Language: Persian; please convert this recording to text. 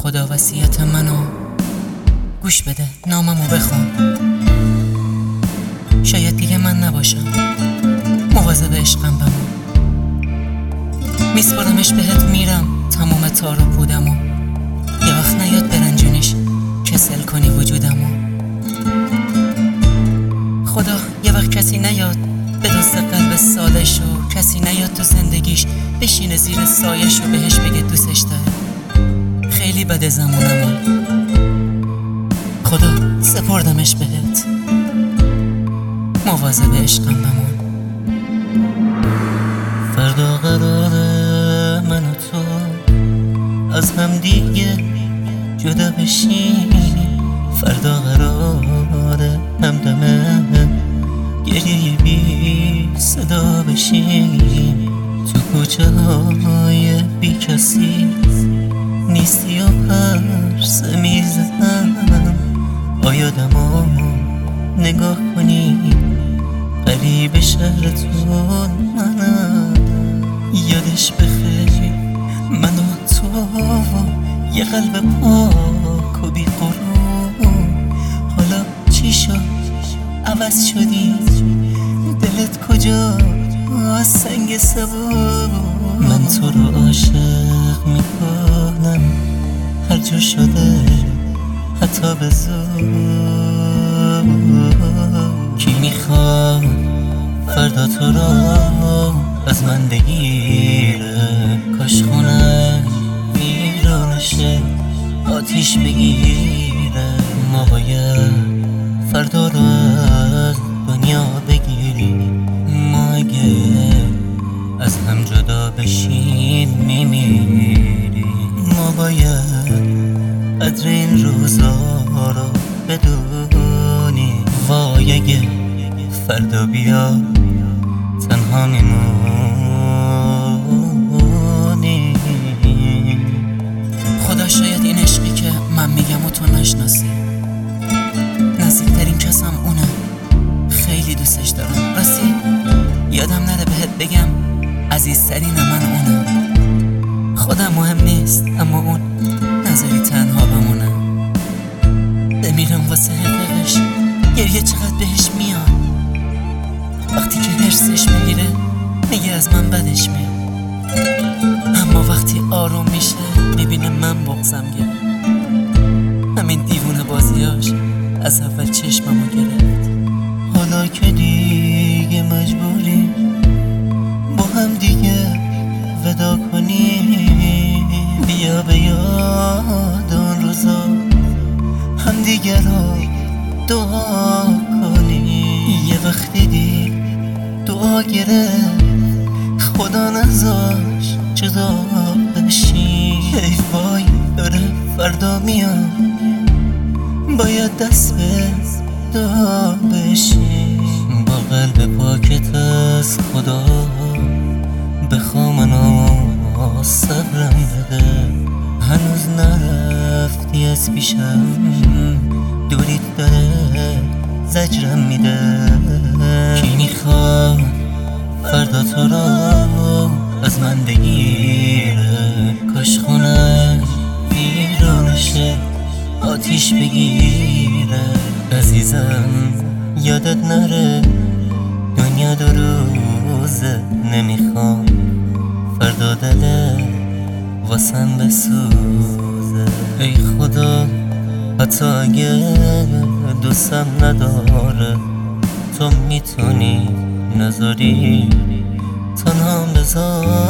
خدا وصیت منو گوش بده، ناممو بخون. شاید دیگه من نباشم، مواظب عشقم بمون. میسپرمش بهت، میرم تموم تار و پودمو. یه وقت نیاد برنجونیش کسل کنی وجودمو. خدا یه وقت کسی نیاد به دوست قلب سادش، و کسی نیاد تو زندگیش بشینه زیر سایش و بهش بگه دوستش داره. خیلی بده زمانمو، خدا سپردمش بهت، مواظب عشقم بمون. فردا قراره من و تو از هم دیگه جدا بشیم. فردا قراره همدمه گریه بی صدا بشیم. تو کوچه های بی کسی نیستی و پرسه میزنم. آیادمو نگاه کنی، قریب شهرتون منم. یادش بخیر من و تو، یه قلب پاک و بی قرون. حالا چی شد عوض شدی؟ دلت کجا سنگ سبو؟ من تو رو عاشق میکنم هر جور شده، حتی به زور. کی میخواد فردا تو رو از من بگیره؟ کاش خونه ویرانشه آتیش بگیره. ما باید فردا رو از دنیا بگیریم. ما اگه از هم جدا بشیم میمیریم. ما باید قدر این روزا رو بدونیم. وای اگه فردا بیا تنها میمونیم. خدا شاید این عشقی که من میگم و تو نشناسی. نزدیکترین کسم اونه، خیلی دوستش دارم. راستی یادم نره بهت بگم عزیزترین من اونه. خودم مهم نیست، اما اون نذاری تنها بمونه. بمیرم واسه حقش، گریه چقدر بهش میاد. وقتی که حرسش میگیره میگه از من بدش میاد، اما وقتی آروم میشه میبینه من بغضم گرفت. همین دیوونه بازیاش از اول چشممو گرفت. حالا که دیگه مجبوریم با هم دیگه ودا کنیم. بیا به یاد اون روزا هم دیگه رو دعا کنیم. یه وقت دیدی دعا گرفت، خدا نذاش جدا بشیم. ای وای داره فردا میاد، باید دست به دعا بشیم. با قلب پاکت از خدا بخوا منو صبرم بده. هنوز نرفتی از پیشم، دوریت داره زجرم میده. کی میخواد فردا تو رو از من بگیره؟ کاش خونه ویرانشه آتیش بگیره. عزیزم یادت نره دنیا دو روزه، نمیخوام فردا دلت واسم بسوزه. ای خدا حتی اگه دوستم نداره، تو میتونی نذاری تنها بذار